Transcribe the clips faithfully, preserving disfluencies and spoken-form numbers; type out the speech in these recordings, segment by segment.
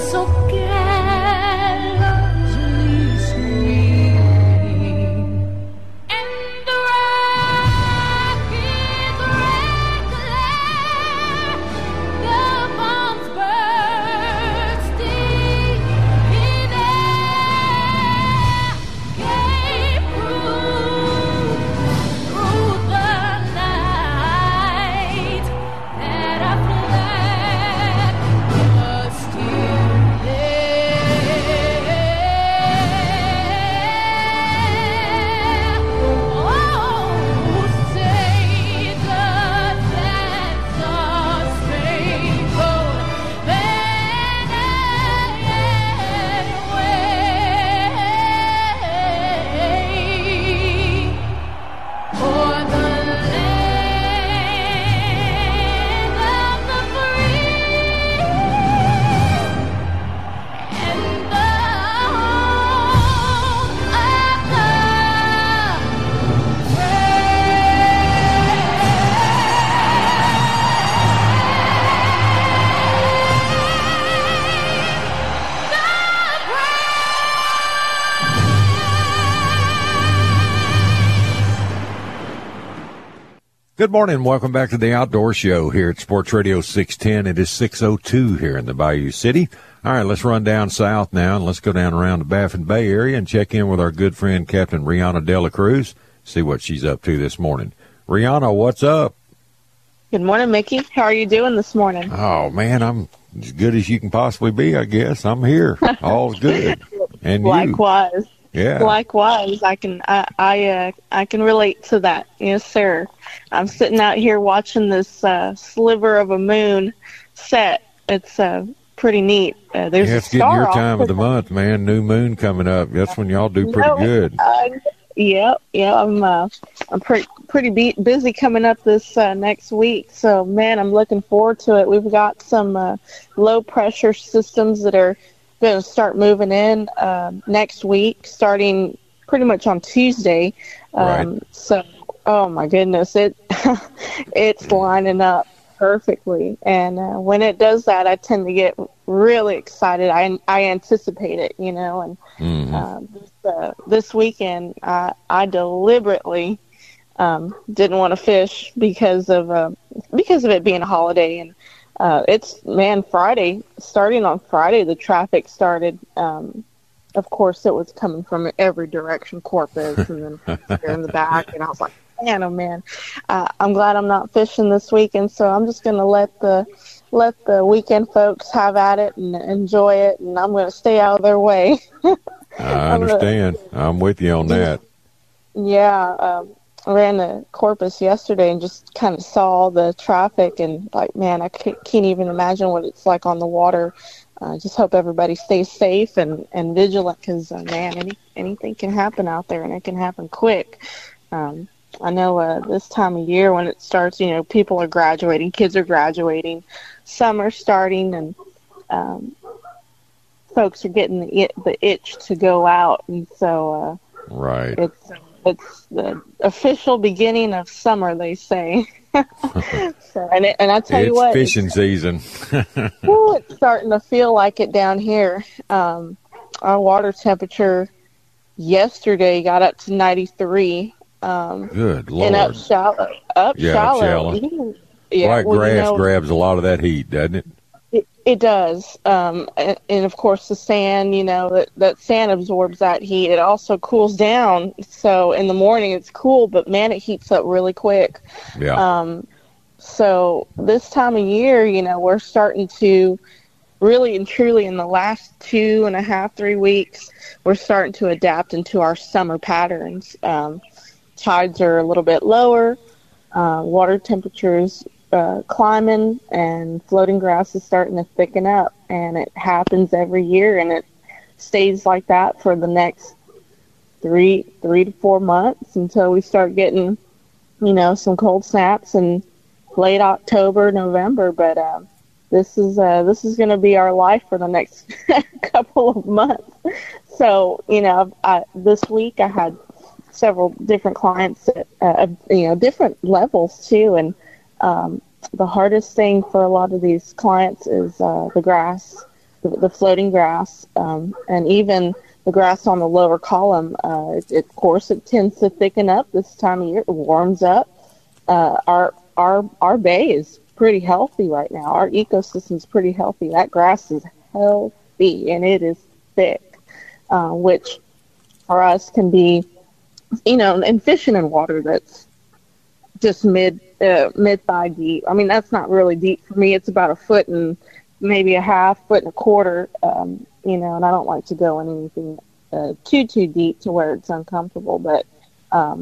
so carelessly sweet, and the wreck is reckless, the bombs bursting in air, gave proof through the night that I fled was still there. Oh, say does that star-spangled banner yet wave for the land of the free and the home of the Good morning. Welcome back to the Outdoor Show here at Sports Radio six ten. It is six oh two here in the Bayou City. All right, let's run down south now, and let's go down around the Baffin Bay area and check in with our good friend Captain Rihanna Dela Cruz, see what she's up to this morning. Rihanna, what's up? Good morning, Mickey. How are you doing this morning? Oh, man, I'm as good as you can possibly be, I guess. I'm here. All's good. And you? Likewise. Yeah. Likewise. I can I I, uh, I can relate to that. Yes, sir. I'm sitting out here watching this uh, sliver of a moon set. It's uh, pretty neat. Uh, there's Yeah, a it's getting star your off time of to the month, man. New moon coming up. That's when y'all do pretty No, good. Uh, yeah, yeah. I'm uh, I'm pretty pretty be- busy coming up this uh, next week. So man, I'm looking forward to it. We've got some uh, low pressure systems that are going to start moving in uh, next week, starting pretty much on Tuesday. Um, Right. So, oh my goodness, it it's lining up perfectly. And uh, when it does that, I tend to get really excited. I I anticipate it, you know. And Mhm. uh, this, uh, this weekend, I I deliberately um, didn't want to fish because of uh, because of it being a holiday. And uh, it's man Friday, starting on Friday, the traffic started. Um, of course, it was coming from every direction, Corpus, and then here in the back. And I was like, man, oh man, uh, I'm glad I'm not fishing this weekend. So I'm just gonna let the let the weekend folks have at it and enjoy it, and I'm gonna stay out of their way. I understand. I'm with you on that. Yeah, um, I ran to Corpus yesterday and just kind of saw the traffic, and like, man, I c- can't even imagine what it's like on the water. I uh, just hope everybody stays safe and, and vigilant, because, uh, man, any, anything can happen out there, and it can happen quick. Um, I know uh, this time of year when it starts, you know, people are graduating, kids are graduating, summer's starting, and um, folks are getting the, it, the itch to go out, and so uh, Right. it's it's the official beginning of summer, they say. so, and it, and I tell It's you what, fishing it's, season. whew, it's starting to feel like it down here. Um, our water temperature yesterday got up to ninety-three. Um, Good Lord. and up shallow, up Yeah, up shallow. shallow. Even- yeah, Black well, grass you know, grabs a lot of that heat, doesn't it? It, it does. Um, and, and of course the sand, you know, that, that sand absorbs that heat. It also cools down. So in the morning it's cool, but man, it heats up really quick. Yeah. Um, so this time of year, you know, we're starting to really and truly in the last two and a half, three weeks, we're starting to adapt into our summer patterns. Um, tides are a little bit lower, uh, water temperatures uh, climbing, and floating grass is starting to thicken up, and it happens every year, and it stays like that for the next three, three to four months until we start getting, you know, some cold snaps in late October, November. But um, this is uh, this is going to be our life for the next couple of months. So, you know, I, this week I had several different clients at, uh, you know, different levels too. And um, the hardest thing for a lot of these clients is uh, the grass. the, the floating grass, um, and even the grass on the lower column. Uh, it, it, of course, it tends to thicken up this time of year. It warms up. Uh, our our our bay is pretty healthy right now. Our ecosystem is pretty healthy. That grass is healthy and it is thick, uh, which for us can be, you know, and fishing in water that's just mid uh, mid thigh deep. I mean, that's not really deep for me. It's about a foot and maybe a half, foot and a quarter. Um, you know, and I don't like to go in anything uh, too too deep to where it's uncomfortable. But um,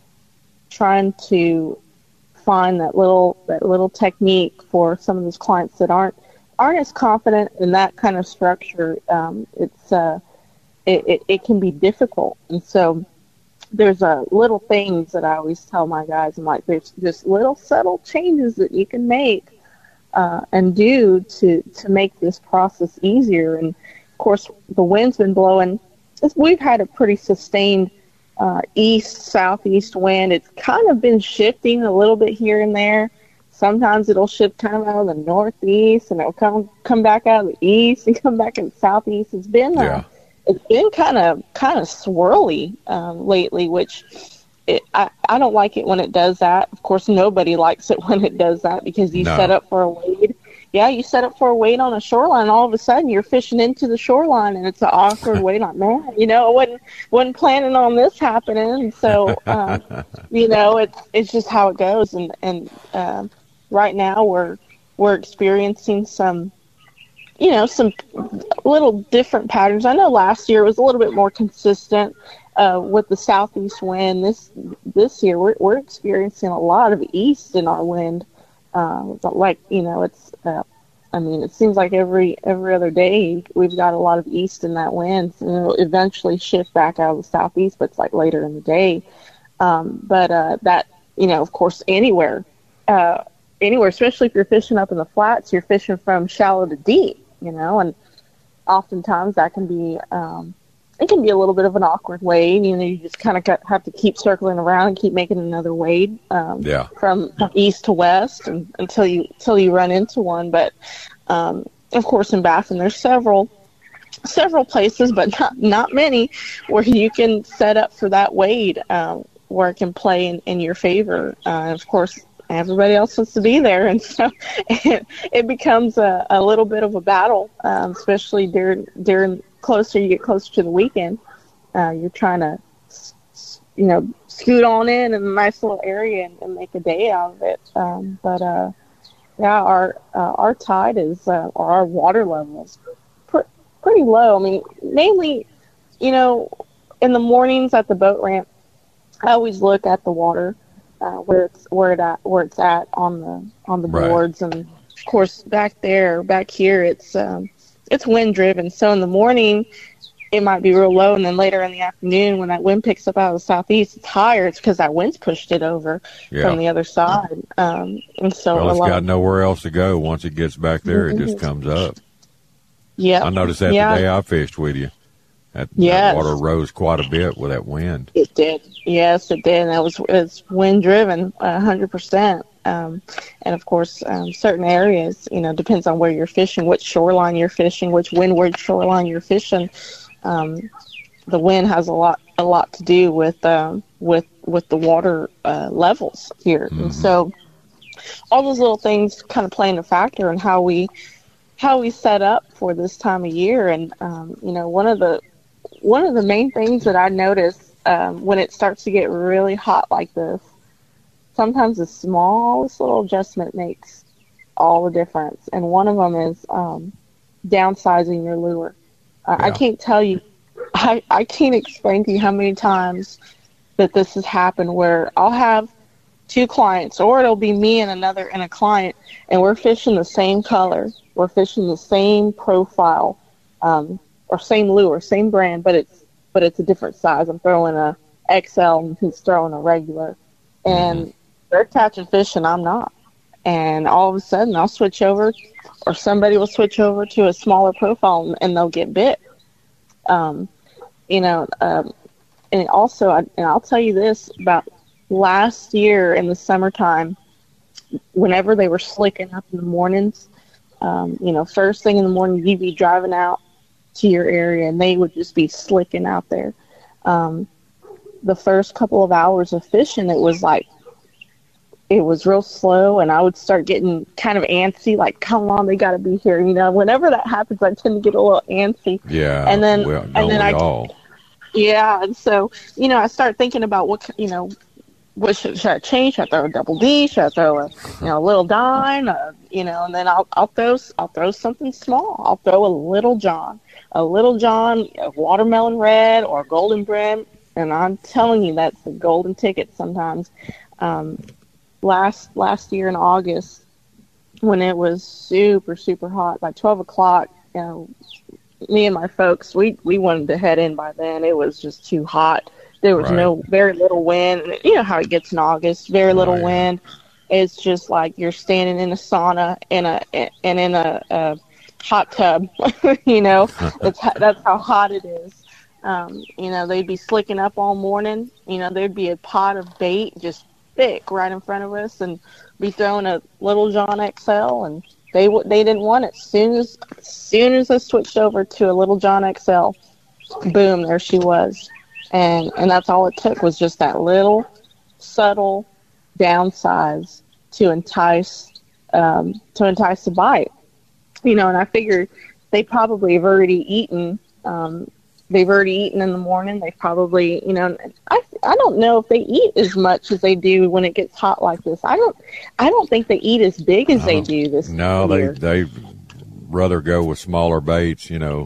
trying to find that little that little technique for some of those clients that aren't aren't as confident in that kind of structure. Um, it's uh, it, it it can be difficult, and so. There's uh, little things that I always tell my guys. I'm like, there's just little subtle changes that you can make uh, and do to to make this process easier. And of course, the wind's been blowing. We've had a pretty sustained uh, east southeast wind. It's kind of been shifting a little bit here and there. Sometimes it'll shift kind of out of the northeast, and it'll come come back out of the east and come back in the southeast. It's been uh, yeah. It's been kind of kind of swirly um, lately, which it, I, I don't like it when it does that. Of course, nobody likes it when it does that because you no. set up for a wade. Yeah, you set up for a wade on a shoreline, and all of a sudden you're fishing into the shoreline, and it's an awkward wade. Like, man, you know, I wasn't, wasn't planning on this happening. So, um, you know, it's it's just how it goes. And, and uh, right now we're we're experiencing some you know, some little different patterns. I know last year was a little bit more consistent uh, with the southeast wind. This this year we're we're experiencing a lot of east in our wind. Uh, like you know, it's uh, I mean, it seems like every every other day we've got a lot of east in that wind. And it'll eventually shift back out of the southeast, but it's like later in the day. Um, but uh, that you know, of course, anywhere, uh, anywhere, especially if you're fishing up in the flats, you're fishing from shallow to deep. You know, and oftentimes that can be, um, it can be a little bit of an awkward wade. You know, you just kind of have to keep circling around and keep making another wade um, yeah. from east to west and, until you until you run into one. But um, of course, in Baffin, there's several several places, but not not many, where you can set up for that wade um, where it can play in, in your favor. Uh, and of course. Everybody else wants to be there, and so it, it becomes a, a little bit of a battle, um, especially during during closer you get closer to the weekend. Uh, you're trying to, you know, scoot on in in a nice little area and, and make a day out of it. Um, but uh, yeah, our uh, our tide is uh, or our water level is pr- pretty low. I mean, mainly, you know, in the mornings at the boat ramp, I always look at the water. Uh, where it's where it at, where it's at on the on the right. boards, and of course back there, back here, it's um, it's wind driven. So in the morning, it might be real low, and then later in the afternoon, when that wind picks up out of the southeast, it's higher. It's because that wind's pushed it over yeah. from the other side, um, and so well, it's a lot got nowhere else to go. Once it gets back there, mm-hmm. it just comes up. Yeah, I noticed that yeah. the day I fished with you. That, yes. that water rose quite a bit with that wind. It did. Yes, it did. And that was it's wind driven, a hundred percent. Um, and of course, um, certain areas, you know, depends on where you're fishing, which shoreline you're fishing, which windward shoreline you're fishing. Um, the wind has a lot, a lot to do with um, with with the water uh, levels here, mm-hmm. and so all those little things kind of playing a factor in how we how we set up for this time of year. And um, you know, one of the One of the main things that I notice um, when it starts to get really hot like this, sometimes the smallest little adjustment makes all the difference. And one of them is um, downsizing your lure. Uh, yeah. I can't tell you, I, I can't explain to you how many times that this has happened where I'll have two clients, or it'll be me and another and a client, and we're fishing the same color. We're fishing the same profile. Um, or same lure, same brand, but it's but it's a different size. I'm throwing a X L and he's throwing a regular. And mm-hmm. they're catching fish and I'm not. And all of a sudden I'll switch over, or somebody will switch over to a smaller profile and they'll get bit. Um, you know, um, and also, I, and I'll tell you this, about last year in the summertime, whenever they were slicking up in the mornings, Um, you know, first thing in the morning, you'd be driving out to your area, and they would just be slicking out there. Um, the first couple of hours of fishing, it was like, it was real slow, and I would start getting kind of antsy, like, come on, they got to be here. You know, whenever that happens, I tend to get a little antsy. Yeah. And then, well, and don't then we I, all? yeah. And so, you know, I start thinking about what, you know, what should, should I change? Should I throw a double D? Should I throw a, you know, a little dime? Uh, you know, and then I'll, I'll throw, I'll throw something small. I'll throw a Little John, a Little John, a watermelon red or golden brim. And I'm telling you, that's the golden ticket sometimes. Um, last, last year in August, when it was super, super hot, by twelve o'clock, you know, me and my folks, we, we wanted to head in by then. It was just too hot. There was Right. no, very little wind. You know how it gets in August, very little Right. wind. It's just like you're standing in a sauna in a, and in a, a hot tub, you know, it's, that's how hot it is. Um, you know, they'd be slicking up all morning. You know, there'd be a pot of bait just thick right in front of us, and be throwing a Little John X L, and they w- they didn't want it. Soon as soon as I switched over to a Little John X L, boom, there she was. And and that's all it took, was just that little subtle downsize to entice um, to entice the bite. You know, and I figured they probably have already eaten. Um, they've already eaten in the morning. They probably, you know, I I don't know if they eat as much as they do when it gets hot like this. I don't I don't think they eat as big as they do this No, year. they they rather go with smaller baits. You know,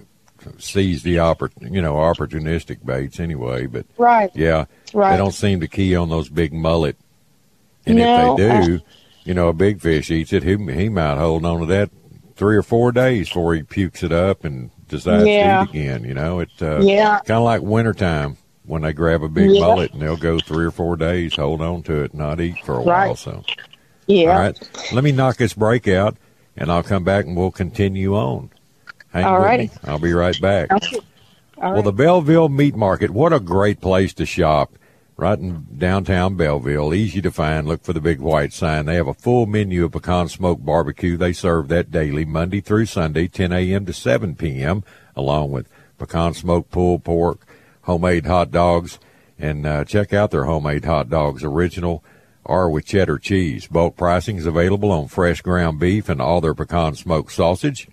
seize the oppor- you know opportunistic baits anyway. But Right. yeah, Right. they don't seem to key on those big mullet. And No, if they do, you know, a big fish eats it. He he might hold on to that three or four days before he pukes it up and decides Yeah. to eat again. You know, it's uh, Yeah. kind of like wintertime when they grab a big Yeah. mullet and they'll go three or four days, hold on to it, not eat for a Right. while. So, Yeah. all right, let me knock this break out, and I'll come back and we'll continue on. Hang All with righty. me. I'll be right back. Okay. All Well, right. the Belleville Meat Market, what a great place to shop. Right in downtown Belleville, easy to find. Look for the big white sign. They have a full menu of pecan smoked barbecue. They serve that daily, Monday through Sunday, ten a.m. to seven p.m., along with pecan smoked pulled pork, homemade hot dogs, and uh, check out their homemade hot dogs, original or with cheddar cheese. Bulk pricing is available on fresh ground beef and all their pecan smoked sausage.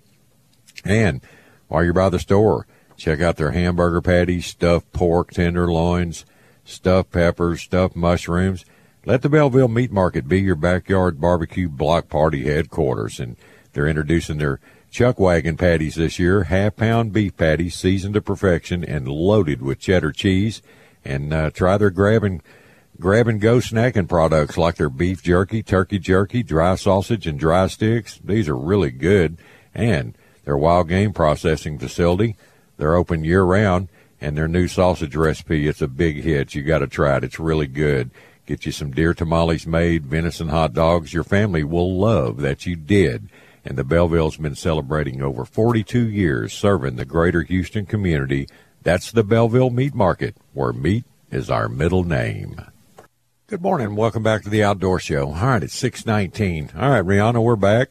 And while you're by the store, check out their hamburger patties, stuffed pork, tenderloins, stuffed peppers, stuffed mushrooms. Let the Belleville Meat Market be your backyard barbecue block party headquarters. And they're introducing their chuck wagon patties this year, half-pound beef patties seasoned to perfection and loaded with cheddar cheese. And uh, try their grab and, grab and go snacking products like their beef jerky, turkey jerky, dry sausage, and dry sticks. These are really good. And their wild game processing facility, they're open year-round. And their new sausage recipe, it's a big hit. You got to try it. It's really good. Get you some deer tamales made, venison hot dogs. Your family will love that you did. And the Belleville's been celebrating over forty-two years serving the greater Houston community. That's the Belleville Meat Market, where meat is our middle name. Good morning. Welcome back to the Outdoor Show. All right, it's six nineteen. All right, Rihanna, we're back.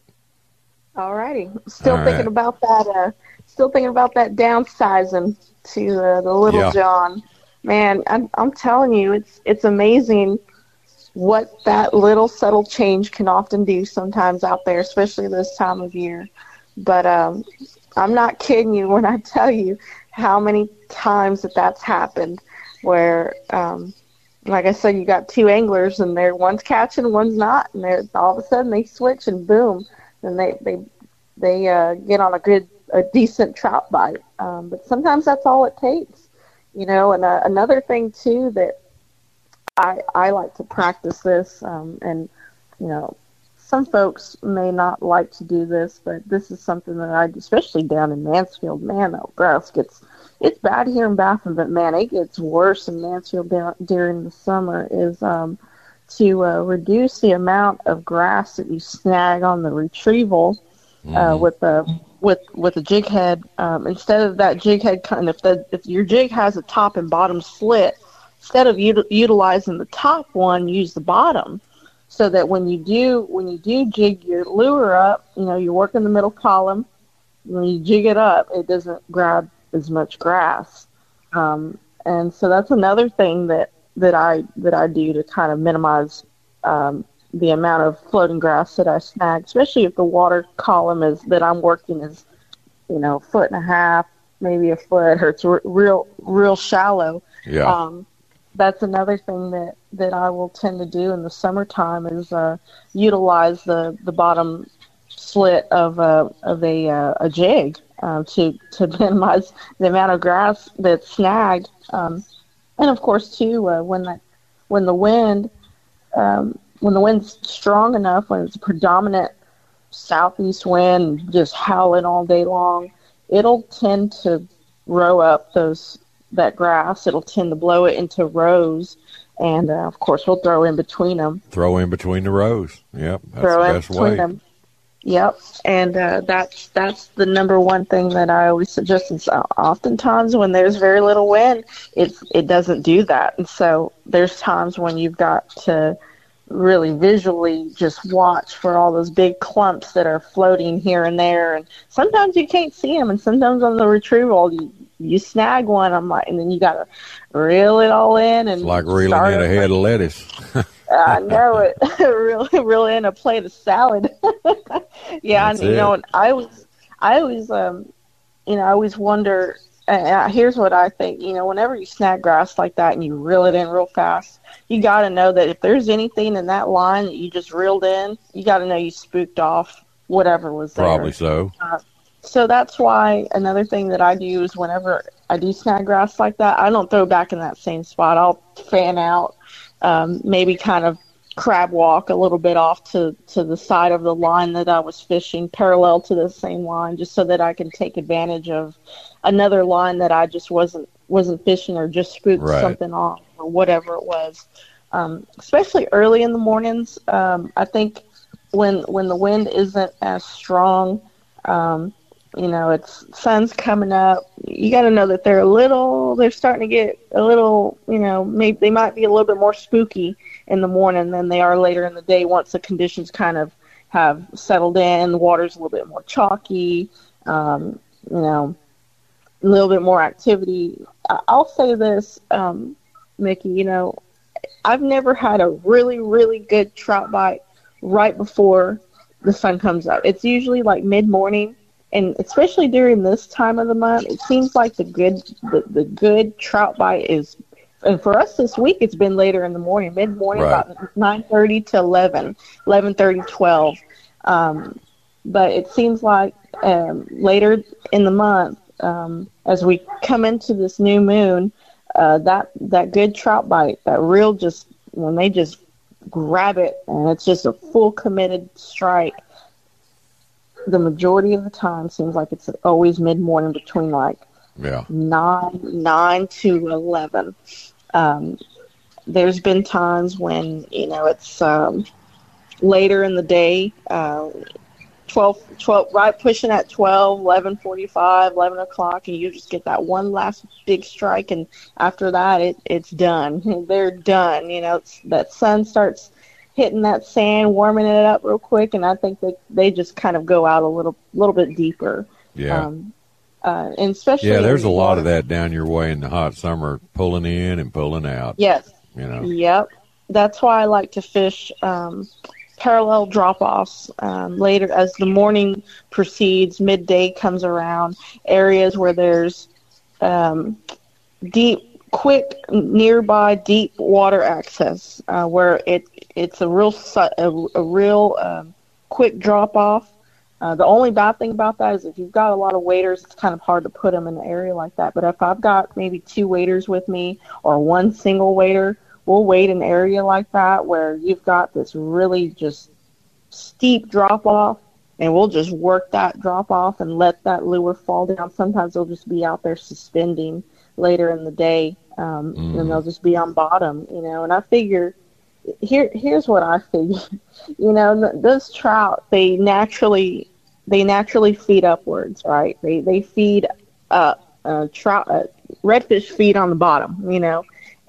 All righty. Still All thinking right. about that. Uh, still thinking about that downsizing to uh, the Little Yeah. John. Man, I'm, I'm telling you, it's it's amazing what that little subtle change can often do sometimes out there, especially this time of year. But um, I'm not kidding you when I tell you how many times that that's happened. Where, um, like I said, you got two anglers and they're one's catching, one's not, and they're all of a sudden they switch and boom, and they they they uh, get on a good, a decent trout bite. Um, but sometimes that's all it takes, you know. And uh, another thing too that I I like to practice this, um, and you know, some folks may not like to do this, but this is something that I, especially down in Mansfield, man, that grass gets, it's bad here in Baffin, but man, it gets worse in Mansfield down, during the summer, is um, to uh, reduce the amount of grass that you snag on the retrieval uh, Mhm. with a with with a jig head. Um, instead of that jig head, kind if the if your jig has a top and bottom slit, instead of util- utilizing the top one, use the bottom. so that when you do when you do jig your lure up, you know, you're working the middle column. When you jig it up, it doesn't grab as much grass, um, and so that's another thing that, that I that I do to kind of minimize um, the amount of floating grass that I snag, especially if the water column is that I'm working is, you know, a foot and a half, maybe a foot, or it's r- real real shallow. Yeah. Um, that's another thing that, that I will tend to do in the summertime is uh, utilize the, the bottom slit of a of a uh, a jig uh, to to minimize the amount of grass that's snagged. Um, and of course, too, uh, when the when the wind um, when the wind's strong enough, when it's a predominant southeast wind, just howling all day long, it'll tend to row up those that grass. It'll tend to blow it into rows, and uh, of course, we'll throw in between them. Throw in between the rows. Yep, that's throw the in best between way. them. Yep, and uh, that's that's the number one thing that I always suggest. Is uh, oftentimes when there's very little wind, it's it doesn't do that, and so there's times when you've got to really visually just watch for all those big clumps that are floating here and there, and sometimes you can't see them, and sometimes on the retrieval you you snag one. I'm like, and then you got to reel it all in and It's like reeling start in a over. head of lettuce. I know it. really, really in a plate of salad. yeah, That's and you it. know, and I always, I always, um, you know, I always wonder. And uh, here's what I think. You know, whenever you snag grass like that and you reel it in real fast, you got to know that if there's anything in that line that you just reeled in, you got to know you spooked off whatever was there. Probably so. Uh, so that's why another thing that I do is whenever I do snag grass like that, I don't throw back in that same spot. I'll fan out. Um, maybe kind of crab walk a little bit off to, to the side of the line that I was fishing, parallel to the same line, just so that I can take advantage of another line that I just wasn't wasn't fishing or just spooked Right. something off or whatever it was. Um, especially early in the mornings, um, I think when when the wind isn't as strong, um, you know, it's sun's coming up. You got to know that they're a little, they're starting to get a little, you know, maybe they might be a little bit more spooky in the morning than they are later in the day once the conditions kind of have settled in. The water's a little bit more chalky, um, you know, a little bit more activity. I- I'll say this, um, Mickey, you know, I've never had a really, really good trout bite right before the sun comes up. It's usually like mid-morning. And especially during this time of the month, it seems like the good the, the good trout bite is, and for us this week, it's been later in the morning, mid-morning, Right. about nine thirty to eleven, eleven thirty, twelve. Um, but it seems like um, later in the month, um, as we come into this new moon, uh, that, that good trout bite, that real just, when they just grab it, and it's just a full committed strike, the majority of the time seems like it's always mid-morning between like Yeah. nine nine to eleven. Um, there's been times when, you know, it's um, later in the day, uh, twelve, twelve, right pushing at twelve, eleven forty-five, eleven o'clock, and you just get that one last big strike, and after that, it it's done. They're done. You know, it's, that sun starts hitting that sand, warming it up real quick, and I think they they just kind of go out a little little bit deeper. Yeah. Um, uh, and especially Yeah, there's in a the lot of water- that down your way in the hot summer, pulling in and pulling out. Yes. You know. Yep. That's why I like to fish um, parallel drop-offs um, later as the morning proceeds, midday comes around, areas where there's um, deep, quick, nearby deep water access, uh, where it it's a real su- a, a real um, quick drop-off. Uh, the only bad thing about that is if you've got a lot of waders, it's kind of hard to put them in an area like that. But if I've got maybe two waders with me or one single wader, we'll wade an area like that where you've got this really just steep drop off, and we'll just work that drop off and let that lure fall down. Sometimes they'll just be out there suspending later in the day, um, Mm. and they'll just be on bottom, you know. And I figure, here, here's what I figure, you know, th- those trout, they naturally, they naturally feed upwards, right? They they feed up. Uh, trout, uh, redfish feed on the bottom, you know.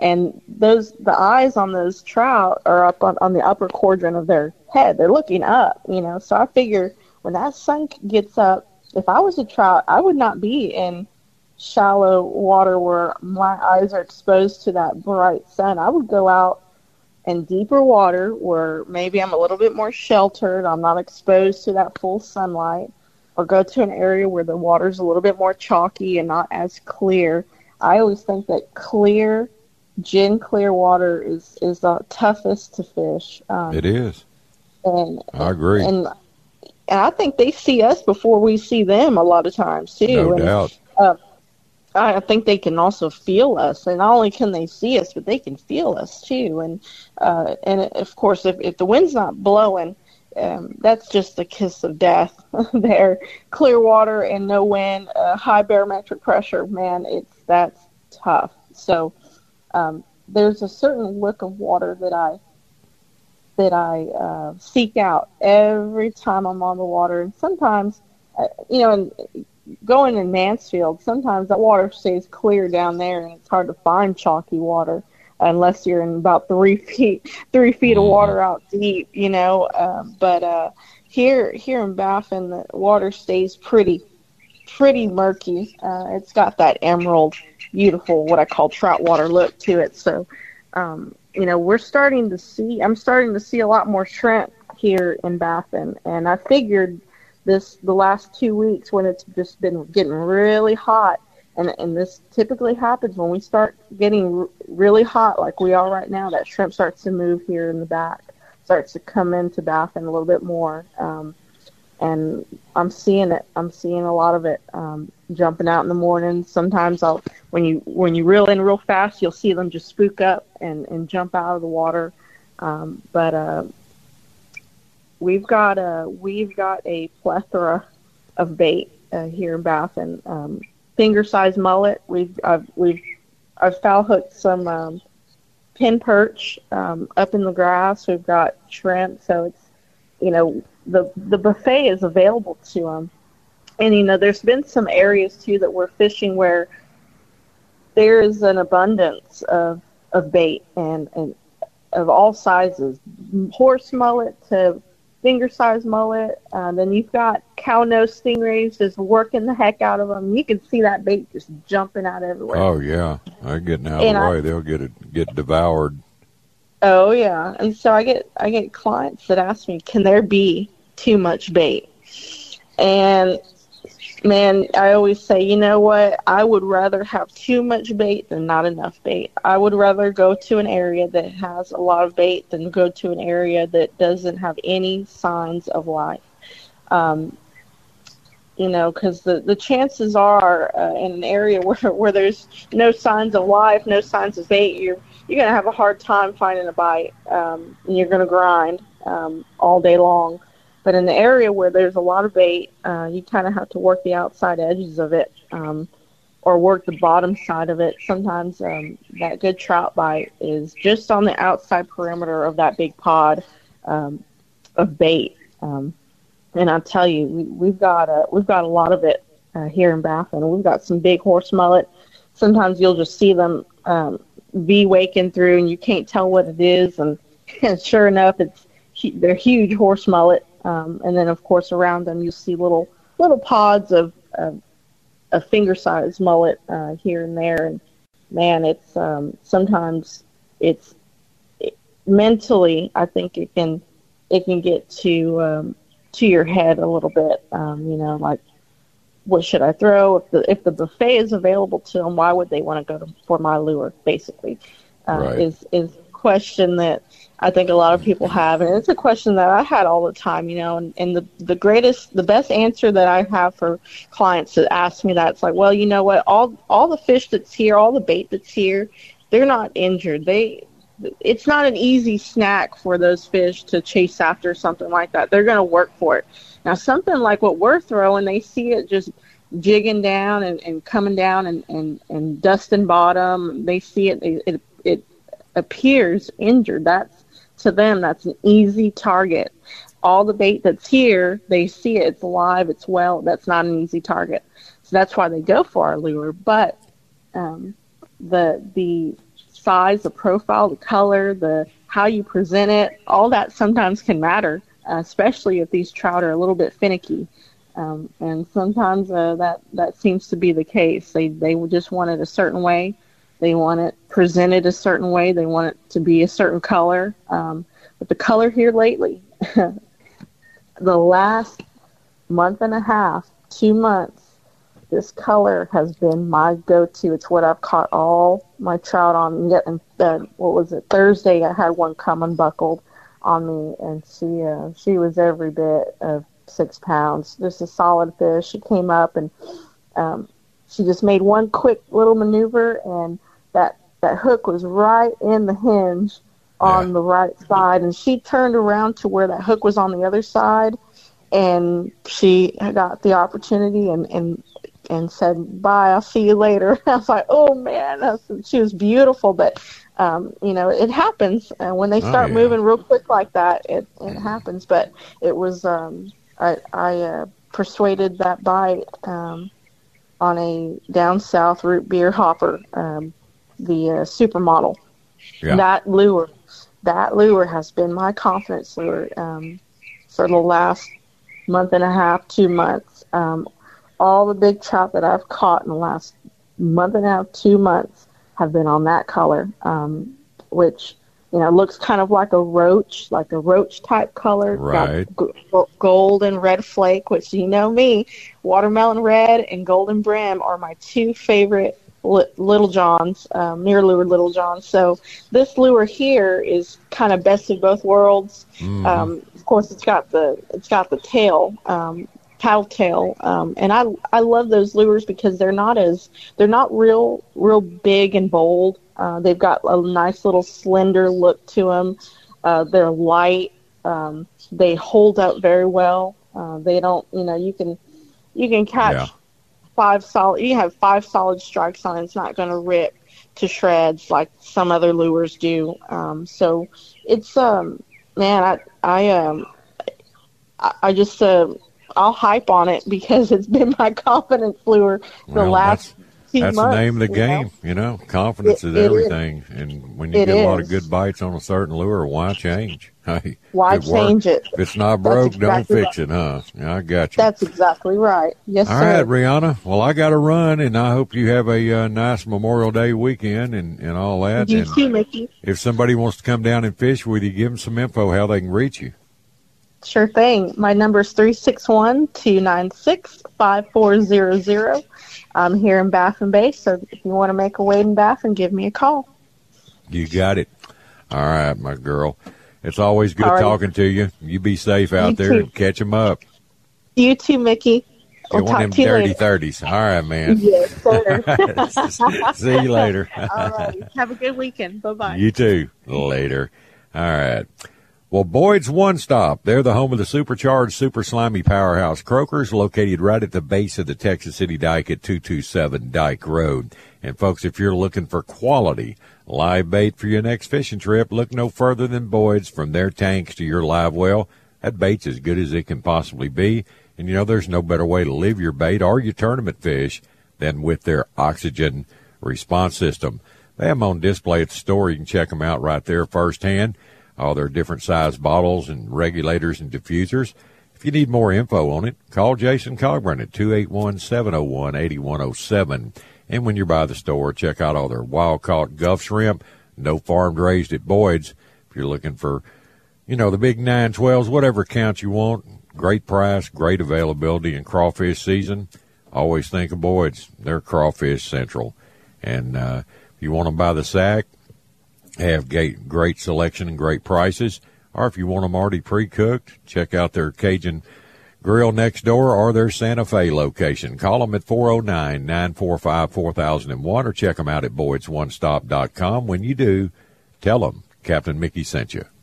And those the eyes on those trout are up on, on the upper quadrant of their head. They're looking up, you know. So I figure when that sun gets up, if I was a trout, I would not be in shallow water where my eyes are exposed to that bright sun. I would go out in deeper water where maybe I'm a little bit more sheltered, I'm not exposed to that full sunlight, or go to an area where the water's a little bit more chalky and not as clear. I always think that clear, gin clear water is, is the toughest to fish. Um, It is. And I agree. And, and I think they see us before we see them a lot of times too. No and, doubt. Uh, I think they can also feel us, and not only can they see us, but they can feel us too. And uh, and of course, if, if the wind's not blowing, um, that's just the kiss of death. There, clear water and no wind, uh, high barometric pressure, man, it's that's tough. So um, there's a certain look of water that I that I uh, seek out every time I'm on the water, and sometimes, uh, you know. And, going in Mansfield, sometimes that water stays clear down there, and it's hard to find chalky water unless you're in about three feet, three feet of water out deep, you know. Uh, but uh, here, here in Baffin, the water stays pretty, pretty murky. Uh, it's got that emerald, beautiful, what I call trout water look to it. So, um, you know, we're starting to see. I'm starting to see a lot more shrimp here in Baffin, and I figured. This the last two weeks when it's just been getting really hot, and and this typically happens when we start getting r- really hot like we are right now. That shrimp starts to move here in the back, starts to come into Baffin a little bit more, um, and I'm seeing it. I'm seeing a lot of it um, jumping out in the morning. Sometimes I'll when you when you reel in real fast, you'll see them just spook up and, and jump out of the water, um, but. Uh, We've got a we've got a plethora of bait uh, here in Baffin. Um, finger-sized mullet. We've I've we've I've foul hooked some um, pin perch um, up in the grass. We've got shrimp. So it's you know the the buffet is available to them. And you know there's been some areas too that we're fishing where there is an abundance of of bait and and of all sizes, horse mullet to finger-sized mullet. Uh, then you've got cow nose stingrays just working the heck out of them. You can see that bait just jumping out everywhere. Oh yeah, they're getting out And of the I- way. They'll get it get devoured. Oh yeah, and so I get I get clients that ask me, can there be too much bait? And man, I always say, you know what? I would rather have too much bait than not enough bait. I would rather go to an area that has a lot of bait than go to an area that doesn't have any signs of life. Um, you know, because the, the chances are uh, in an area where, where there's no signs of life, no signs of bait, you're you're going to have a hard time finding a bite, um, and you're going to grind um, all day long. But in the area where there's a lot of bait, uh, you kind of have to work the outside edges of it um, or work the bottom side of it. Sometimes um, that good trout bite is just on the outside perimeter of that big pod um, of bait. Um, and I'll tell you, we, we've got a, we've got a lot of it uh, here in Baffin. We've got some big horse mullet. Sometimes you'll just see them um, be waking through, and you can't tell what it is. And, and sure enough, it's they're huge horse mullet. Um, and then, of course, around them, you'll see little little pods of, of, of finger-sized mullet uh, here and there. And, man, it's um, sometimes it's it, mentally, I think it can it can get to um, to your head a little bit, um, you know, like, what should I throw? If the if the buffet is available to them, why would they want to go to, for my lure, basically, uh, Right. is is a question that I think a lot of people have, and it's a question that I had all the time, you know, and, and the, the greatest, the best answer that I have for clients that ask me that, it's like, well, you know what, all all the fish that's here, all the bait that's here, they're not injured. They, it's not an easy snack for those fish to chase after something like that. They're going to work for it. Now, something like what we're throwing, they see it just jigging down and, and coming down and, and, and dusting bottom. They see it, it, it, it appears injured. That's, to them, that's an easy target. All the bait that's here, they see it, it's alive, it's well, that's not an easy target. So that's why they go for our lure. But um, the the size, the profile, the color, the how you present it, all that sometimes can matter, uh, especially if these trout are a little bit finicky. Um, and sometimes uh, that, that seems to be the case. They they just want it a certain way. They want it presented a certain way. They want it to be a certain color. Um, but the color here lately, the last month and a half, two months, this color has been my go-to. It's what I've caught all my trout on. Yet, uh, what was it? Thursday, I had one come unbuckled on me, and she uh, she was every bit of six pounds. Just a solid fish. She came up and um, she just made one quick little maneuver, and that that hook was right in the hinge on Yeah. the right side, and she turned around to where that hook was on the other side, and she got the opportunity and and and said, bye, I'll see you later. I was like, oh man, that's, she was beautiful. But um, you know, it happens, and when they start yeah. moving real quick like that, it, it happens. But it was um, I, I uh, persuaded that bite um, on a down south root beer hopper, um, the uh, supermodel. Yeah. That lure, that lure has been my confidence lure um, for the last month and a half, two months. Um, all the big trout that I've caught in the last month and a half, two months have been on that color, um, which, you know, looks kind of like a roach, like a roach type color. Right. Got g- gold and red flake, which, you know me, watermelon red and golden brim are my two favorite li- Little Johns, um, near lure Little Johns. So this lure here is kind of best of both worlds. Mhm. Um, of course, it's got the it's got the tail. Um, paddle tail, um, and I I love those lures because they're not as they're not real real big and bold. Uh, they've got a nice little slender look to them. Uh, they're light. Um, they hold up very well. Uh, they don't, you know, you can you can catch Yeah. five solid. You have five solid strikes on it. It's not going to rip to shreds like some other lures do. Um, so it's um man, I I um I, I just uh, I'll hype on it because it's been my confidence lure the Well, last two That's months. the name of the you game, know? you know. Confidence It- is it is. everything, and when you It get a lot of is. good bites on a certain lure, why change? Hey, Why if it works- change it? If it's not That's broke, don't exactly fix it, huh? Yeah, I got you. That's exactly right. Yes, All sir. right, Rihanna. Well, I got to run, and I hope you have a uh, nice Memorial Day weekend and, and all that. You and too, Mickey. if somebody wants to come down and fish with you, give them some info how they can reach you. Sure thing. My number is three six one, two nine six, five four zero zero. I'm here in Baffin Bay, so if you want to make a wade in Baffin, give me a call. You got it. All right, my girl. It's always good All right. talking to you. You be safe out You there too. and catch them up. You too, Mickey. We'll Get one talk of to them you dirty later. thirties. All right, man. Yes, sir. See you later. All right. Have a good weekend. Bye-bye. You too. Later. All right. Well, Boyd's One Stop. They're the home of the supercharged, super slimy powerhouse Croakers, located right at the base of the Texas City Dike at two two seven Dike Road. And, folks, if you're looking for quality live bait for your next fishing trip, look no further than Boyd's. From their tanks to your live well, that bait's as good as it can possibly be. And, you know, there's no better way to live your bait or your tournament fish than with their oxygen response system. They have them on display at the store. You can check them out right there firsthand. All their different size bottles and regulators and diffusers. If you need more info on it, call Jason Cogburn at two eight one, seven oh one, eight one oh seven. And when you're by the store, check out all their wild-caught Gulf shrimp, no farmed raised at Boyd's. If you're looking for, you know, the big nine twelves, whatever count you want, great price, great availability in crawfish season, always think of Boyd's. They're crawfish central. And uh, if you want them by the sack, have great, great selection and great prices. Or if you want them already pre-cooked, check out their Cajun Grill next door or their Santa Fe location. Call them at four oh nine, nine four five, four thousand one or check them out at boyds one stop dot com. When you do, tell them Captain Mickey sent you.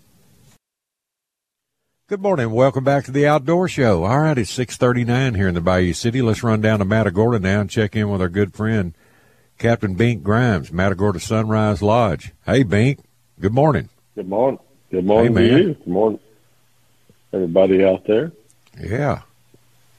Good morning. Welcome back to the Outdoor Show. All right, it's six thirty-nine here in the Bayou City. Let's run down to Matagorda now and check in with our good friend, Captain Bink Grimes, Matagorda Sunrise Lodge. Hey, Bink. Good morning. Good morning. Good morning Hey, to man. you. Good morning, everybody out there. Yeah.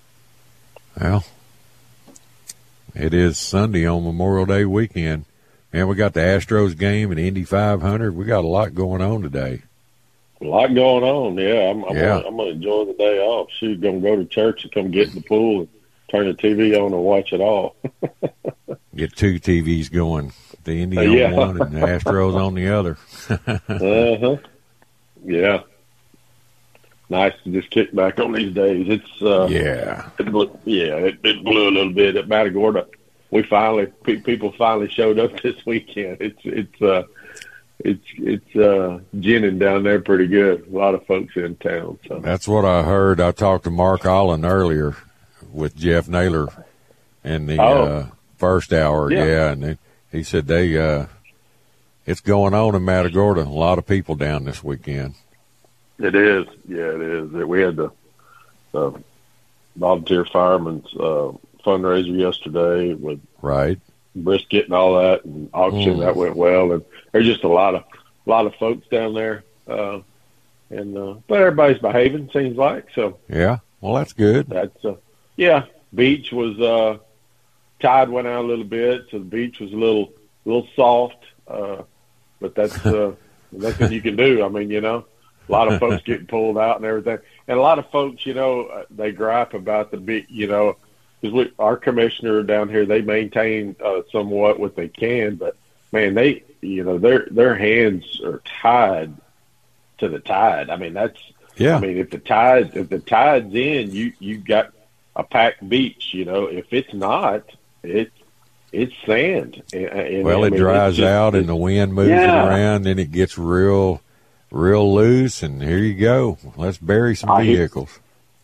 Well, it is Sunday on Memorial Day weekend. And we got the Astros game and Indy five hundred. We got a lot going on today. A lot going on. Yeah, I'm. I'm Yeah. Gonna, I'm gonna enjoy the day off. She's gonna go to church and come get in the pool and turn the T V on and watch it all. Get two T Vs going. The Indy Uh, on yeah. one and the Astros on the other. uh huh. Yeah. Nice to just kick back on these days. It's uh, Yeah. it blew, yeah, it, it blew a little bit at Matagorda. We finally pe- people finally showed up this weekend. It's it's uh it's it's uh ginning down there pretty good. A lot of folks in town. So That's what I heard. I talked to Mark Allen earlier with Jeff Naylor in the Oh. uh, first hour. Yeah. Yeah, and he, he said they uh, it's going on in Matagorda. A lot of people down this weekend. it is. Yeah, it is. We had the, the volunteer firemen's uh, fundraiser yesterday with Right. brisket and all that, and auction Mm. that went well. And there's just a lot of a lot of folks down there, uh, and uh, but everybody's behaving. Seems like so. Yeah. Well, that's good. That's uh, yeah. Beach was uh, tide went out a little bit, so the beach was a little little soft. Uh, but that's uh, nothing you can do. I mean, you know, a lot of folks getting pulled out and everything, and a lot of folks, you know, uh, they gripe about the beach, you know. Because our commissioner down here, they maintain uh, somewhat what they can, but man, they, you know, their their hands are tied to the tide. I mean, that's, Yeah. I mean, if the tide if the tide's in, you you got a packed beach. You know, if it's not, it's it's sand. And, and, Well, I it mean, dries it's just- out and the wind moves Yeah. it around, then it gets real, real loose, and here you go. Let's bury some I hear- vehicles.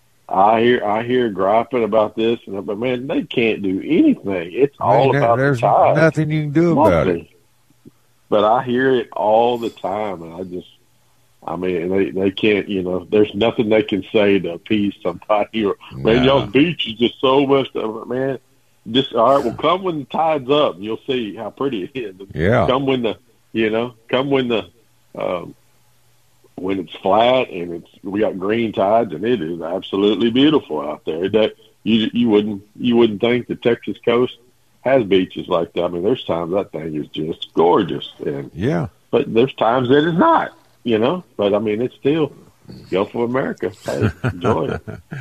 I hear I hear griping about this, and but man, they can't do anything. It's all Ain't there- about there's the tide. nothing you can do about it. Nothing. But I hear it all the time, and I just, I mean, they they can't, you know, there's nothing they can say to appease somebody. Or man, No. y'all's beach is just so much, man. Just all right, well, come when the tide's up, and you'll see how pretty it is. Yeah. Come when the, you know, come when the, um, when it's flat and it's we got green tides, and it is absolutely beautiful out there. That you you wouldn't you wouldn't think the Texas coast has beaches like that. I mean, there's times that thing is just gorgeous, and Yeah. but there's times that it's not, you know. But I mean, it's still Gulf of America. Hey, enjoy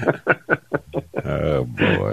Oh, boy.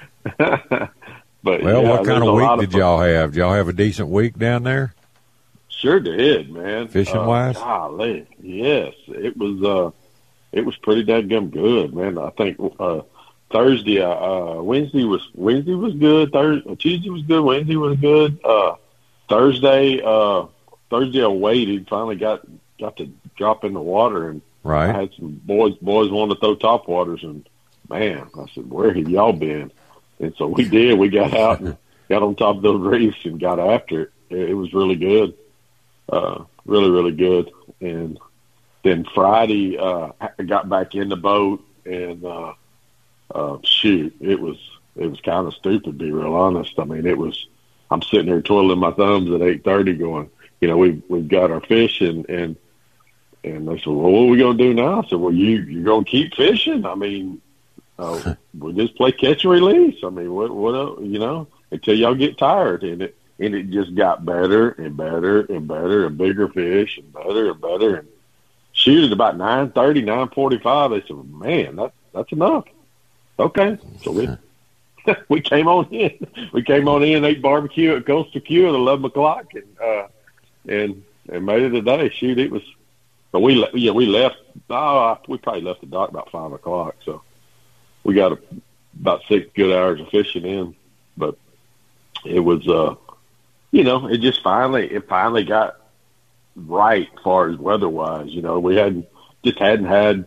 it. But Well, yeah, what kind there's of a week lot did y'all have? Did y'all have a decent week down there? Sure did, man. Fishing uh, wise? Golly, yes, it was. Uh, it was pretty dadgum good, man. I think uh, Thursday, uh, uh, Wednesday was Wednesday was good. Thursday, Tuesday was good. Wednesday was good. Uh, Thursday, uh, Thursday I waited. Finally got got to drop in the water, and I Right. had some boys. Boys wanted to throw top waters, and man, I said, "Where have y'all been?" And so we did. We got out and got on top of those reefs and got after it. It, it was really good. Uh, really, really good. And then Friday, uh, I got back in the boat, and uh, uh, shoot, it was it was kind of stupid, to be real honest. I mean, it was. I'm sitting there twiddling my thumbs at eight thirty, going, you know, we've we've got our fish, and and and they said, well, what are we gonna do now? I said, well, you you're gonna keep fishing. I mean, uh, we'll just play catch and release. I mean, what what else, you know, until y'all get tired, and it. And it just got better and better and better and bigger fish and better and better. And shoot, at about nine thirty, nine forty-five, they said, man, that, that's enough. Okay. So we we came on in. We came on in, ate barbecue at Coastal Q at eleven o'clock, and uh, and and made it a day. Shoot, it was – but we, le- yeah, we left oh, – we probably left the dock about five o'clock. So we got a, about six good hours of fishing in. But it was uh, – you know, it just finally, it finally got right as far as weather-wise. You know, we hadn't, just hadn't had,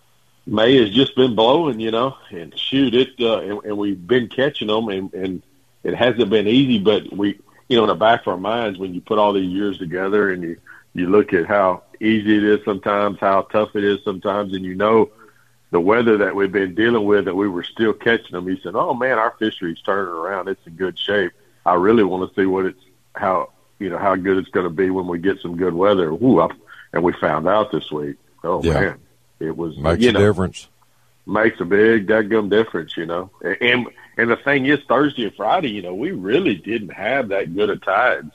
May has just been blowing, you know, and shoot it, uh, and, and we've been catching them, and, and it hasn't been easy, but we, you know, in the back of our minds, when you put all these years together and you, you look at how easy it is sometimes, how tough it is sometimes, and you know the weather that we've been dealing with, that we were still catching them. He said, oh, man, our fishery's turning around. It's in good shape. I really want to see what it's, how, you know, how good it's going to be when we get some good weather. Ooh, I, and we found out this week. Oh, Yeah. man, it was, Makes you a know, difference. makes a big dadgum difference, you know. And and the thing is, Thursday and Friday, you know, we really didn't have that good of tides.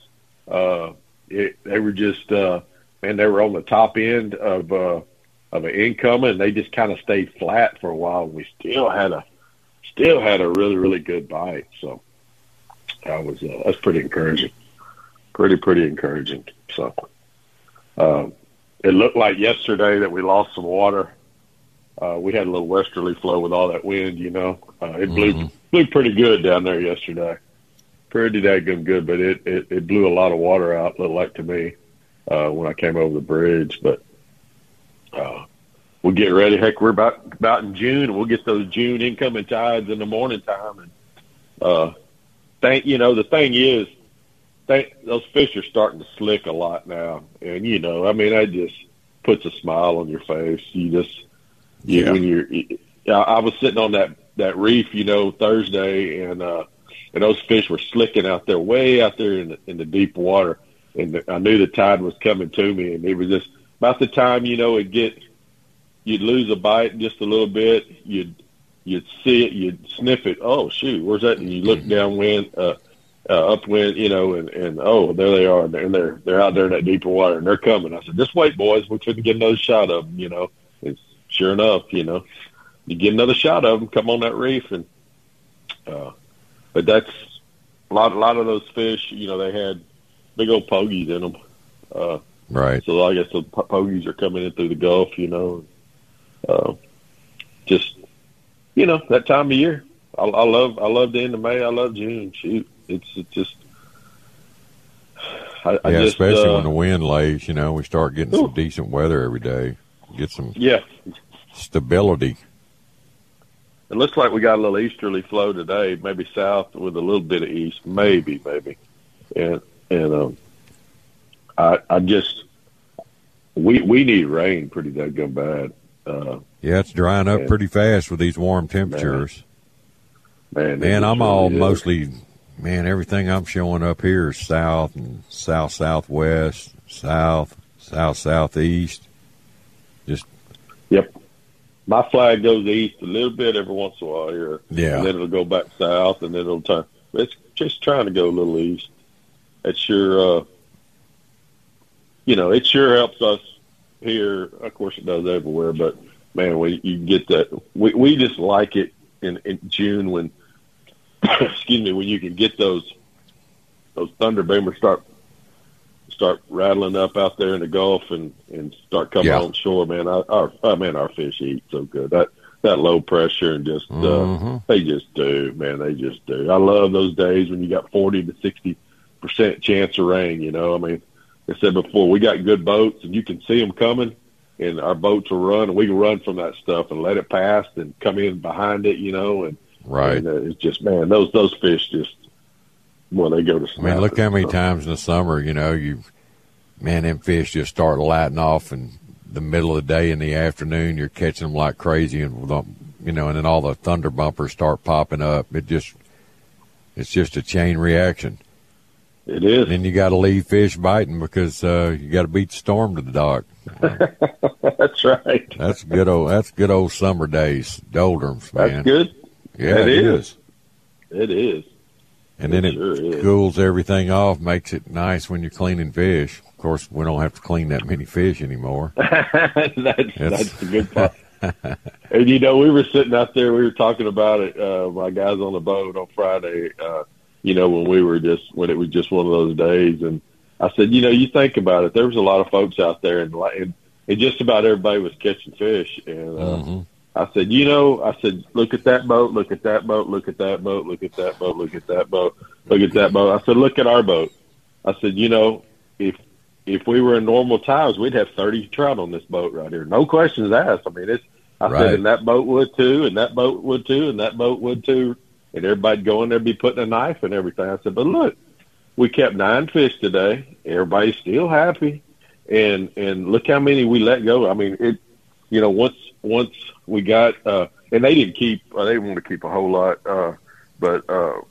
Uh, it, they were just, uh, man, they were on the top end of uh, of an incoming, and they just kind of stayed flat for a while. And we still had a still had a really really good bite. So that was uh, that's pretty encouraging, pretty pretty encouraging. So uh, it looked like yesterday that we lost some water. Uh, we had a little westerly flow with all that wind, you know. Uh, it blew Mm-hmm. blew pretty good down there yesterday. Pretty daggum good, but it, it, it blew a lot of water out, looked like to me, uh, when I came over the bridge. But uh, we'll get ready. Heck, we're about about in June, and we'll get those June incoming tides in the morning time. And uh, thank you know, the thing is, thank, those fish are starting to slick a lot now. And, you know, I mean, that just puts a smile on your face. You just You, Yeah. when you're, I was sitting on that, that reef, you know, Thursday, and uh, and those fish were slicking out there, way out there in the, in the deep water, and the, I knew the tide was coming to me, and it was just about the time, you know, it'd get, you'd lose a bite just a little bit, you'd you'd see it, you'd sniff it, oh shoot, where's that? And you look downwind, uh, uh, upwind, you know, and and oh, there they are, and they're they're, they're out there in that deeper water, and they're coming. I said, just wait, boys, we're going to get another shot of them, you know. It's, sure enough, you know, you get another shot of them, come on that reef, and uh, but that's a lot. A lot of those fish, you know, they had big old pogies in them. Uh, Right. so I guess the po- pogies are coming in through the Gulf, you know. Uh, just you know, that time of year. I, I love. I love the end of May. I love June. Shoot, it's it's just. I, I Yeah, just, especially uh, when the wind lays, you know, we start getting some Ooh. decent weather every day. Get some yeah. stability. It looks like we got a little easterly flow today, maybe south with a little bit of east, maybe, maybe. And and um, I I just we we need rain pretty daggum bad. Uh, Yeah, it's drying up Yeah. pretty fast with these warm temperatures. man, it Man, just I'm really all is. mostly, man, everything I'm showing up here is south and south southwest, south, south southeast. Just Yep. My flag goes east a little bit every once in a while here. Yeah. And then it'll go back south, and then it'll turn. It's just trying to go a little east. It sure, uh, you know, it sure helps us here. Of course, it does everywhere, but man, when you get that, we we just like it in, in June when, excuse me, when you can get those those thunder boomers start start rattling up out there in the Gulf and, and start coming Yeah. on shore, man. Our, our oh, man, our fish eat so good. That that low pressure and just uh, Mhm. they just do, man. They just do. I love those days when you got forty to sixty percent chance of rain. You know, I mean, like I said before, we got good boats and you can see them coming, and our boats will run, and we can run from that stuff and let it pass and come in behind it. You know, and right. and, uh, it's just, man, those those fish just, well, they go to I mean, look snapping. how many So, times in the summer, you know, you, man, them fish just start lighting off in the middle of the day in the afternoon. You're catching them like crazy, and you know, and then all the thunder bumpers start popping up. It just, it's just a chain reaction. It is. And then you got to leave fish biting because uh, you got to beat the storm to the dock. That's right. That's good old. That's good old summer days, doldrums, man. That's good. Yeah, It it is. is. It is. And then It it sure is. cools everything off, makes it nice when you're cleaning fish. Of course, we don't have to clean that many fish anymore. that's that's the good part. And you know, we were sitting out there, we were talking about it. Uh, my guys on the boat on Friday. Uh, you know, when we were just when it was just one of those days, and I said, you know, you think about it. There was a lot of folks out there, and and, and just about everybody was catching fish. And uh, hmm I said, you know, I said, look at that boat, look at that boat, look at that boat, look at that boat, look at that boat, look at that boat. I said, look at our boat. I said, you know, if if we were in normal times, we'd have thirty trout on this boat right here. No questions asked. I mean, it's. I Right. said, and that boat would too, and that boat would too, and that boat would too, and everybody'd go in there, be putting a knife and everything. I said, but look, we kept nine fish today. Everybody's still happy, and and look how many we let go. I mean, it. You know, once once we got, uh, and they didn't keep, uh, they didn't want to keep a whole lot, uh, but uh,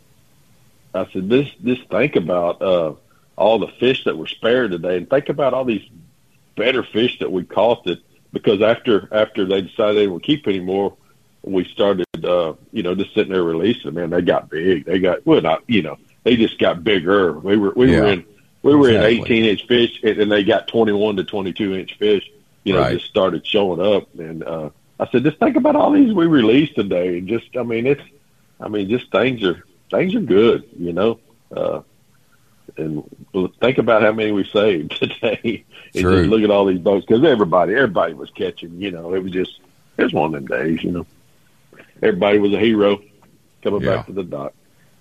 I said, this, this. Think about uh, all the fish that were spared today, and think about all these better fish that we caught. That because after after they decided they didn't want to keep anymore, we started, uh, you know, just sitting there releasing them. Man, they got big. They got well, not you know, they just got bigger. We were we Yeah. were in we were Exactly. in eighteen inch fish, and then they got twenty-one to twenty-two inch fish. You know, Right. just started showing up, and uh, I said, just think about all these we released today, and just, I mean, it's, I mean, just things are things are good, you know. Uh, and think about how many we saved today. And True. just look at all these boats, because everybody, everybody was catching. You know, it was just, it was one of them days. You know, everybody was a hero coming Yeah. back to the dock.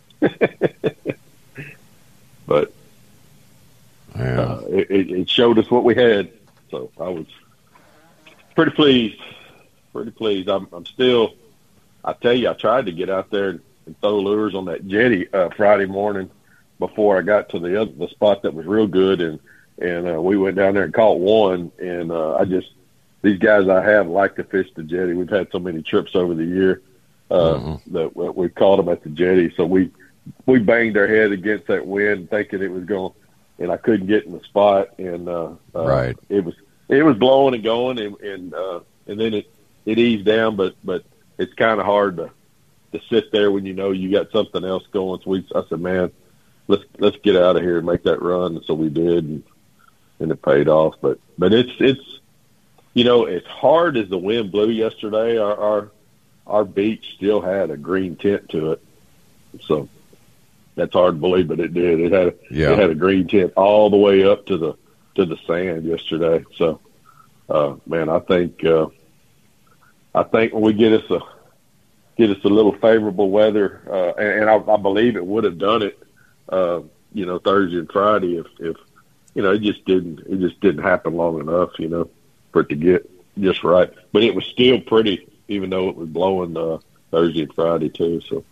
But Yeah. uh, it, it it showed us what we had, so I was pretty pleased. Pretty pleased. I'm, I'm still. I tell you, I tried to get out there and, and throw lures on that jetty uh, Friday morning before I got to the other the spot that was real good, and and uh, we went down there and caught one. And uh, I just these guys I have like to fish the jetty. We've had so many trips over the year uh, Mhm. that we, we caught them at the jetty. So we we banged our head against that wind, thinking it was going, and I couldn't get in the spot. And uh, uh, Right. it was it was blowing and going, and and, uh, and then it it eased down, but but it's kind of hard to to sit there when you know you got something else going. So we, I said, man, let's let's get out of here and make that run. And so we did, and, and it paid off. But but it's it's you know, as hard as the wind blew yesterday, our our, our beach still had a green tint to it. So that's hard to believe, but it did. It had Yeah. it had a green tint all the way up to the to the sand yesterday. So uh, man, I think uh, I think when we get us a get us a little favorable weather, uh, and, and I, I believe it would have done it. Uh, you know, Thursday and Friday, if, if, you know, it just didn't, it just didn't happen long enough, you know, for it to get just right. But it was still pretty, even though it was blowing, uh, Thursday and Friday too. So,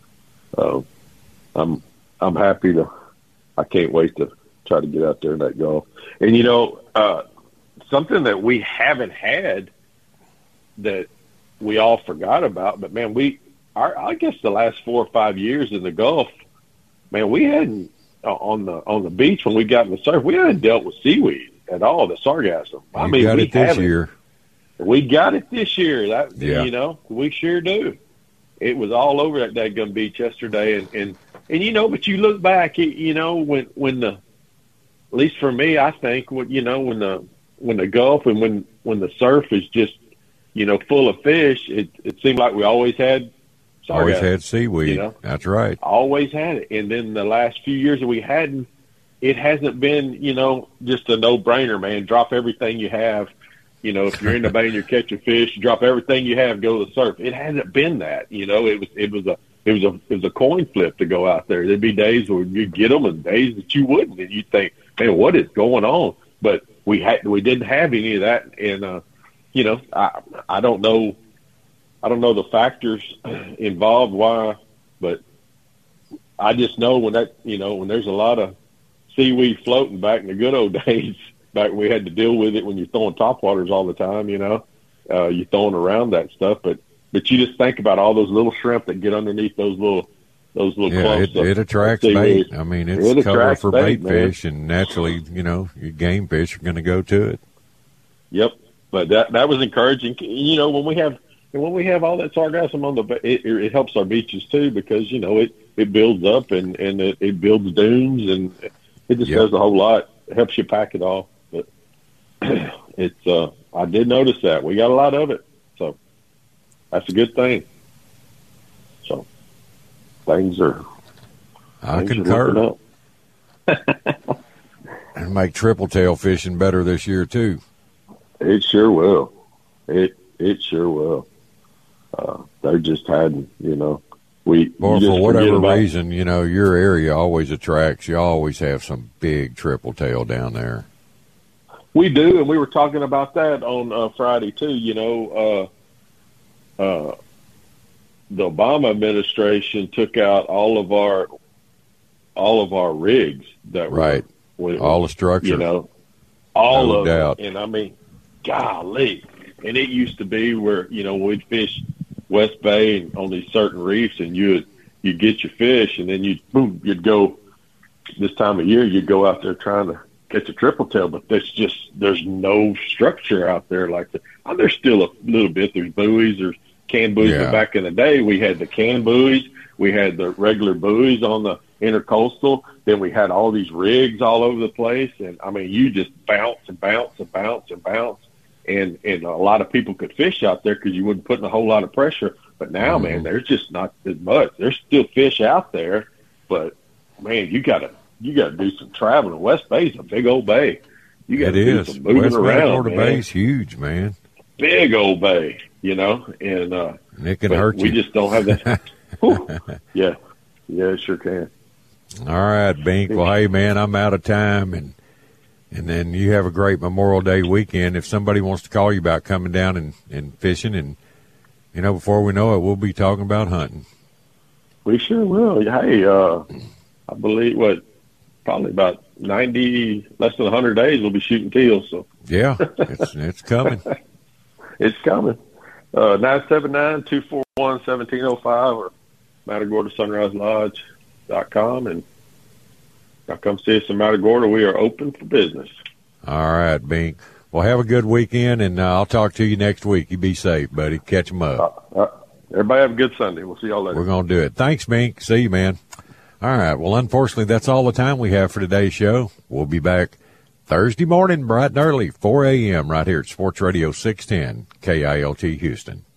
uh, I'm, I'm happy to, I can't wait to try to get out there in that Gulf. And, you know, uh, something that we haven't had that we all forgot about, but man, we, our, I guess the last four or five years in the Gulf, man, we hadn't uh, on the on the beach when we got in the surf. We hadn't dealt with seaweed at all. The sargassum. I You mean, got we it this haven't. year. We got it this year. That Yeah. you know, we sure do. It was all over that daggum beach yesterday, and and and you know, but you look back, it, you know, when when the, at least for me, I think, when you know, when the when the Gulf and when when the surf is just, you know, full of fish, it it seemed like we always had. Always sargassum. had seaweed. you know? That's right. Always had it. And then the last few years that we hadn't, it hasn't been, you know, just a no-brainer, man. Drop everything you have. You know, if you're in the bay and you're catching fish, drop everything you have, go to the surf. It hasn't been that. You know, it was it was a it was a it was a coin flip to go out there. There'd be days where you'd get them and days that you wouldn't, and you'd think, man, what is going on? But we had we didn't have any of that, and uh, you know, I I don't know. I don't know the factors involved why, but I just know when that, you know, when there's a lot of seaweed floating back in the good old days, back when we had to deal with it when you're throwing topwaters all the time, you know, uh, you're throwing around that stuff. But, but you just think about all those little shrimp that get underneath those little, those little Yeah, clumps it, of it attracts seaweed. bait. I mean, it's It cover attracts for bait, bait man. fish, and naturally, you know, your game fish are going to go to it. Yep. But that, that was encouraging. You know, when we have, And when we have all that sargassum on the, it, it helps our beaches too, because, you know, it, it builds up and, and it, it builds dunes, and it just Yep. does a whole lot. It helps you pack it all. But it's, uh, I did notice that. We got a lot of it. So that's a good thing. So things are, I things are concur. looking up. And make triple tail fishing better this year too. It sure will. It, it sure will. Uh, they're just hiding, you know. We Or you just for whatever forget about- reason, you know, your area always attracts. You always have some big triple tail down there. We do, and we were talking about that on uh, Friday too. You know, uh, uh, the Obama administration took out all of our all of our rigs that Right. were All the structure. you know, all No of doubt. it. And I mean, golly, and it used to be where, you know, we'd fish West Bay and on these certain reefs, and you'd you'd get your fish, and then you'd boom, you'd go this time of year, you'd go out there trying to catch a triple tail, but there's just there's no structure out there like that. Oh, there's still a little bit. There's buoys, there's can buoys. Yeah. But back in the day, we had the can buoys, we had the regular buoys on the intercoastal. Then we had all these rigs all over the place, and I mean, you just bounce and bounce and bounce and bounce, and and a lot of people could fish out there because you wouldn't put in a whole lot of pressure. But now, mm-hmm. man, there's just not as much. There's still fish out there, but man, you gotta you gotta do some traveling. West Bay's a big old bay. You got to do some moving West around, Bay, man. Bay's huge, man. Big old bay, you know, and uh, and it can hurt we you. We just don't have that. yeah, yeah, it sure can. All right, Bink. Well, hey, man, I'm out of time, and and then you have a great Memorial Day weekend. If somebody wants to call you about coming down and, and fishing, and you know, before we know it, we'll be talking about hunting. We sure will. Hey, uh, I believe what probably about ninety, less than a hundred days, we'll be shooting teals. So yeah, it's it's coming. It's coming. Uh, nine seven nine, two four one, one seven zero five or Matagorda Sunrise Lodge dot com, and now come see us in Matagorda. We are open for business. All right, Bink. Well, have a good weekend, and uh, I'll talk to you next week. You be safe, buddy. Catch them up. Uh, uh, everybody have a good Sunday. We'll see y'all later. We're going to do it. Thanks, Bink. See you, man. All right. Well, unfortunately, that's all the time we have for today's show. We'll be back Thursday morning, bright and early, four a.m. right here at Sports Radio six ten K I L T Houston.